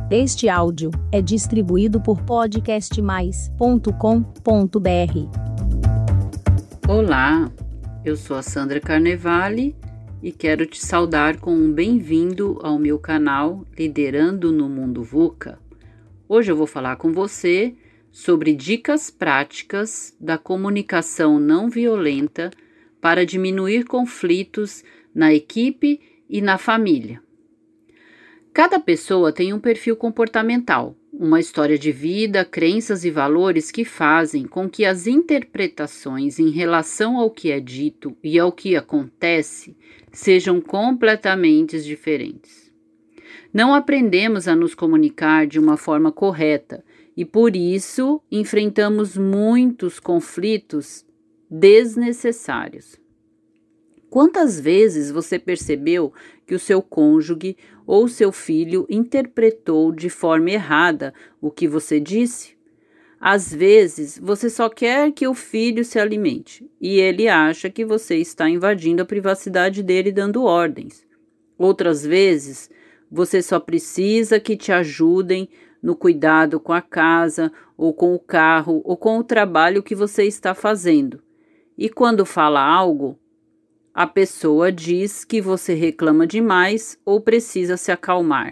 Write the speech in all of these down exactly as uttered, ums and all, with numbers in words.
Este áudio é distribuído por podcast mais ponto com ponto b r. Olá, eu sou a Sandra Carnevale e quero te saudar com um bem-vindo ao meu canal Liderando no Mundo VUCA. Hoje eu vou falar com você sobre dicas práticas da comunicação não violenta para diminuir conflitos na equipe e na família. Cada pessoa tem um perfil comportamental, uma história de vida, crenças e valores que fazem com que as interpretações em relação ao que é dito e ao que acontece sejam completamente diferentes. Não aprendemos a nos comunicar de uma forma correta e, por isso, enfrentamos muitos conflitos desnecessários. Quantas vezes você percebeu que o seu cônjuge ou seu filho interpretou de forma errada o que você disse? Às vezes, você só quer que o filho se alimente e ele acha que você está invadindo a privacidade dele dando ordens. Outras vezes, você só precisa que te ajudem no cuidado com a casa, ou com o carro, ou com o trabalho que você está fazendo. E quando fala algo, a pessoa diz que você reclama demais ou precisa se acalmar.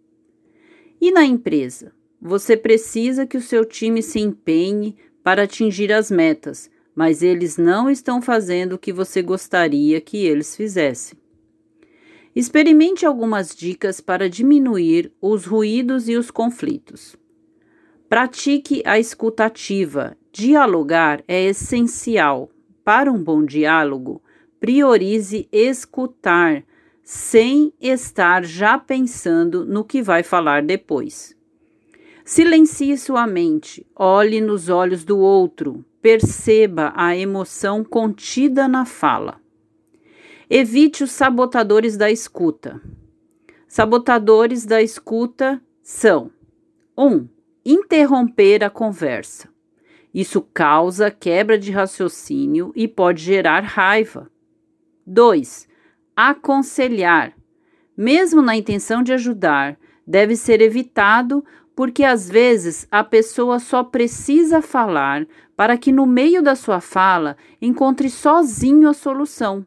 E na empresa? Você precisa que o seu time se empenhe para atingir as metas, mas eles não estão fazendo o que você gostaria que eles fizessem. Experimente algumas dicas para diminuir os ruídos e os conflitos. Pratique a escuta ativa. Dialogar é essencial. Para um bom diálogo, priorize escutar, sem estar já pensando no que vai falar depois. Silencie sua mente, olhe nos olhos do outro, perceba a emoção contida na fala. Evite os sabotadores da escuta. Sabotadores da escuta são: um. Interromper a conversa. Isso causa quebra de raciocínio e pode gerar raiva. dois. Aconselhar. Mesmo na intenção de ajudar, deve ser evitado porque às vezes a pessoa só precisa falar para que no meio da sua fala encontre sozinho a solução.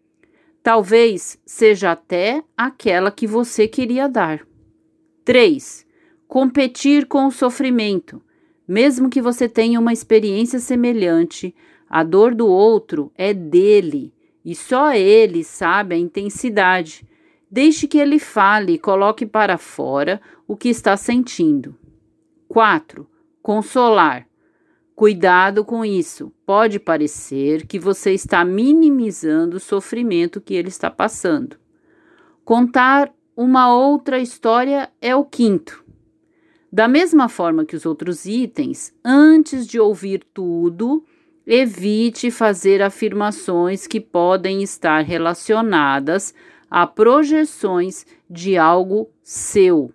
Talvez seja até aquela que você queria dar. três. Competir com o sofrimento. Mesmo que você tenha uma experiência semelhante, a dor do outro é dele. E só ele sabe a intensidade. Deixe que ele fale e coloque para fora o que está sentindo. quatro. Consolar. Cuidado com isso. Pode parecer que você está minimizando o sofrimento que ele está passando. Contar uma outra história é o quinto. Da mesma forma que os outros itens, antes de ouvir tudo, evite fazer afirmações que podem estar relacionadas a projeções de algo seu.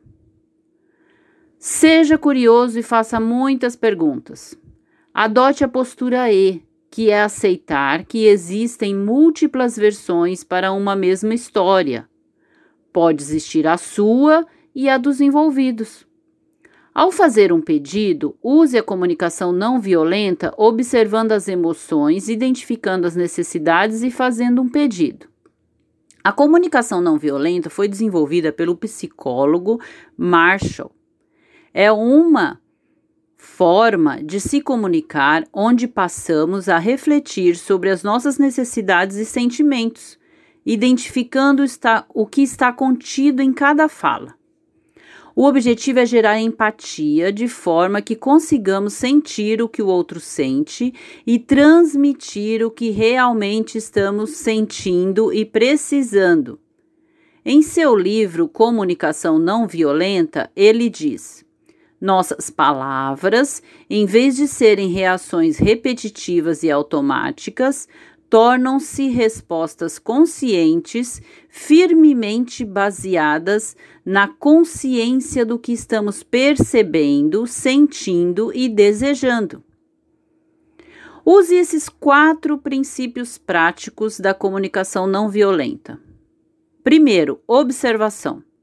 Seja curioso e faça muitas perguntas. Adote a postura E, que é aceitar que existem múltiplas versões para uma mesma história. Pode existir a sua e a dos envolvidos. Ao fazer um pedido, use a comunicação não violenta observando as emoções, identificando as necessidades e fazendo um pedido. A comunicação não violenta foi desenvolvida pelo psicólogo Marshall. É uma forma de se comunicar onde passamos a refletir sobre as nossas necessidades e sentimentos, identificando o que está contido em cada fala. O objetivo é gerar empatia de forma que consigamos sentir o que o outro sente e transmitir o que realmente estamos sentindo e precisando. Em seu livro Comunicação Não Violenta, ele diz: nossas palavras, em vez de serem reações repetitivas e automáticas, tornam-se respostas conscientes, firmemente baseadas na consciência do que estamos percebendo, sentindo e desejando. Use esses quatro princípios práticos da comunicação não violenta. Primeiro, observação.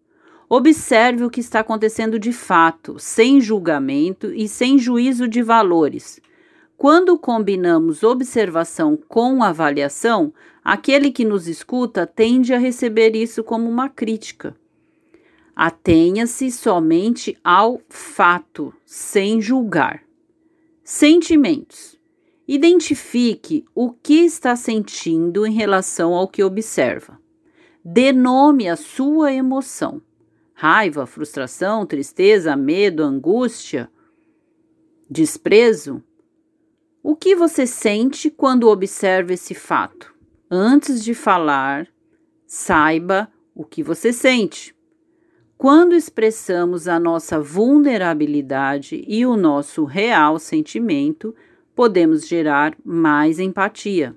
Observe o que está acontecendo de fato, sem julgamento e sem juízo de valores. Quando combinamos observação com avaliação, aquele que nos escuta tende a receber isso como uma crítica. Atenha-se somente ao fato, sem julgar. Sentimentos. Identifique o que está sentindo em relação ao que observa. Dê nome à sua emoção. Raiva, frustração, tristeza, medo, angústia, desprezo. O que você sente quando observa esse fato? Antes de falar, saiba o que você sente. Quando expressamos a nossa vulnerabilidade e o nosso real sentimento, podemos gerar mais empatia.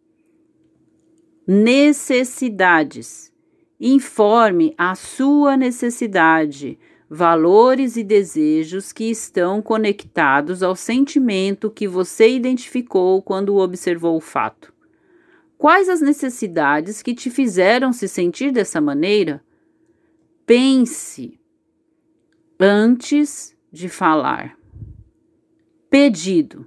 Necessidades. Informe a sua necessidade, valores e desejos que estão conectados ao sentimento que você identificou quando observou o fato. Quais as necessidades que te fizeram se sentir dessa maneira? Pense antes de falar. Pedido.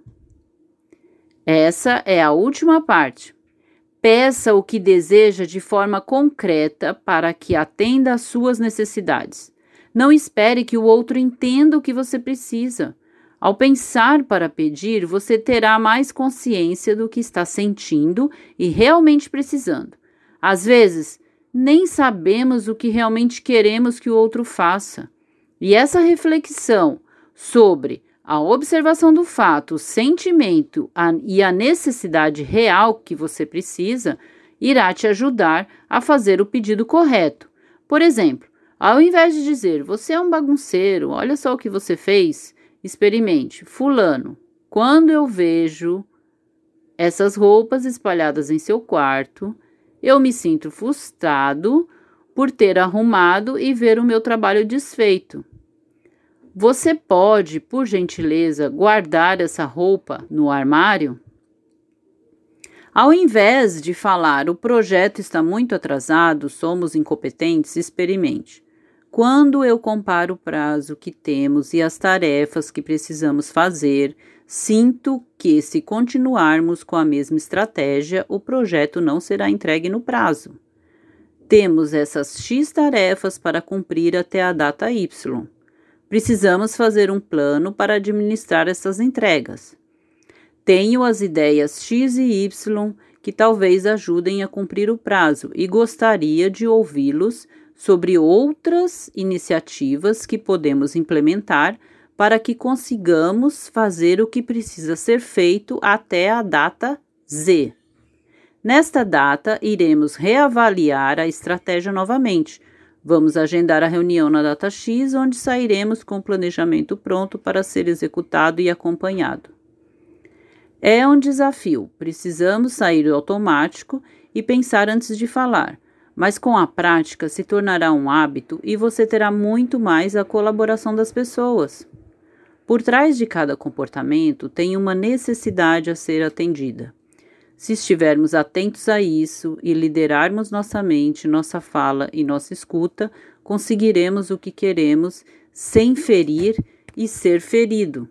Essa é a última parte. Peça o que deseja de forma concreta para que atenda às suas necessidades. Não espere que o outro entenda o que você precisa. Ao pensar para pedir, você terá mais consciência do que está sentindo e realmente precisando. Às vezes, nem sabemos o que realmente queremos que o outro faça. E essa reflexão sobre a observação do fato, o sentimento a, e a necessidade real que você precisa irá te ajudar a fazer o pedido correto. Por exemplo, ao invés de dizer, você é um bagunceiro, olha só o que você fez, experimente, fulano, quando eu vejo essas roupas espalhadas em seu quarto, eu me sinto frustrado por ter arrumado e ver o meu trabalho desfeito. Você pode, por gentileza, guardar essa roupa no armário? Ao invés de falar, o projeto está muito atrasado, somos incompetentes, experimente. Quando eu comparo o prazo que temos e as tarefas que precisamos fazer, sinto que, se continuarmos com a mesma estratégia, o projeto não será entregue no prazo. Temos essas X tarefas para cumprir até a data Y. Precisamos fazer um plano para administrar essas entregas. Tenho as ideias X e Y que talvez ajudem a cumprir o prazo e gostaria de ouvi-los sobre outras iniciativas que podemos implementar para que consigamos fazer o que precisa ser feito até a data Z. Nesta data, iremos reavaliar a estratégia novamente. Vamos agendar a reunião na data X, onde sairemos com o planejamento pronto para ser executado e acompanhado. É um desafio, precisamos sair do automático e pensar antes de falar, mas com a prática se tornará um hábito e você terá muito mais a colaboração das pessoas. Por trás de cada comportamento tem uma necessidade a ser atendida. Se estivermos atentos a isso e liderarmos nossa mente, nossa fala e nossa escuta, conseguiremos o que queremos sem ferir e ser ferido.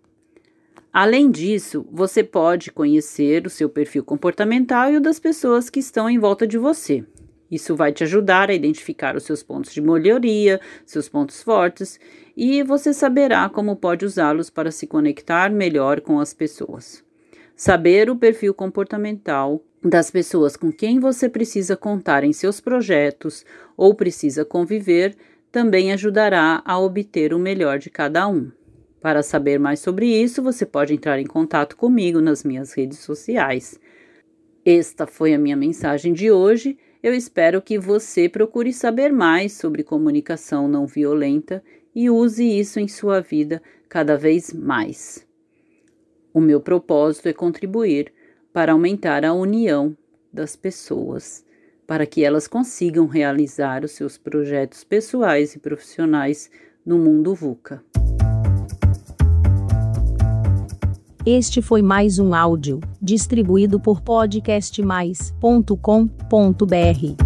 Além disso, você pode conhecer o seu perfil comportamental e o das pessoas que estão em volta de você. Isso vai te ajudar a identificar os seus pontos de melhoria, seus pontos fortes, e você saberá como pode usá-los para se conectar melhor com as pessoas. Saber o perfil comportamental das pessoas com quem você precisa contar em seus projetos ou precisa conviver também ajudará a obter o melhor de cada um. Para saber mais sobre isso, você pode entrar em contato comigo nas minhas redes sociais. Esta foi a minha mensagem de hoje. Eu espero que você procure saber mais sobre comunicação não violenta e use isso em sua vida cada vez mais. O meu propósito é contribuir para aumentar a união das pessoas, para que elas consigam realizar os seus projetos pessoais e profissionais no mundo VUCA. Este foi mais um áudio distribuído por podcast mais ponto com ponto br.